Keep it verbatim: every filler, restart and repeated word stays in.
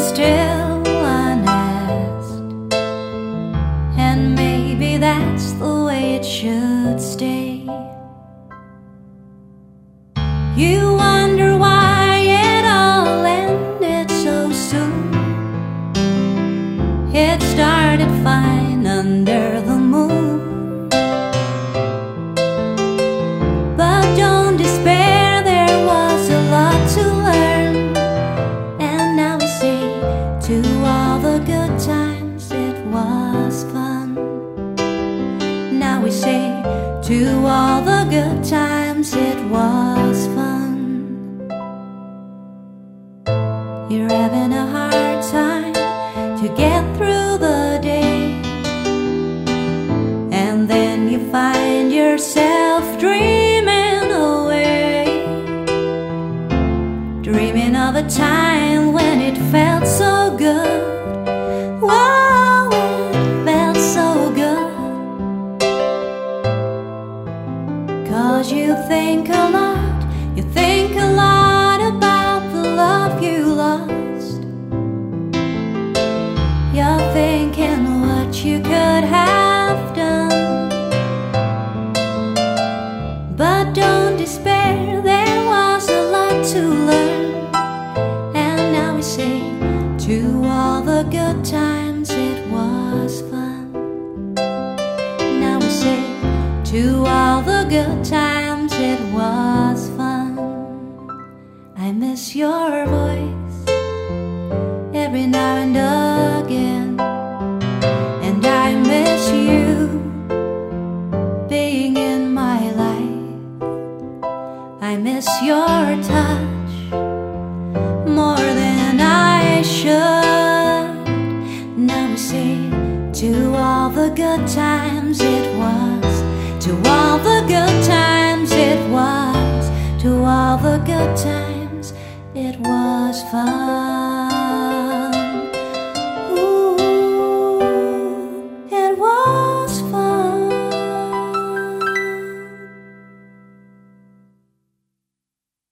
still unasked, and maybe that's the way it should stay. You wonder why it all ended so soon. It started fine under the moon, but don't despair, there was a lot to learn. And now we say, to all the good times it was fun. Now we say, to all the good times it was fun. You're having a hard time to get through the day, and then you find yourself dreaming away, dreaming of a time when it felt so good. Whoa, it felt so good. 'Cause you think a lot, you think a lot about the love you lost. You're thinking what you could have done, but don't despair, there was a lot to learn. And now we say, to all the good times it was fun. Now we say, to all the good times it was fun. I miss your voice every now and again, and I miss you being in my life. I miss your touch more than I should. Now we say, to all the good times it was, to all the good times it was, to all the good times it was fun.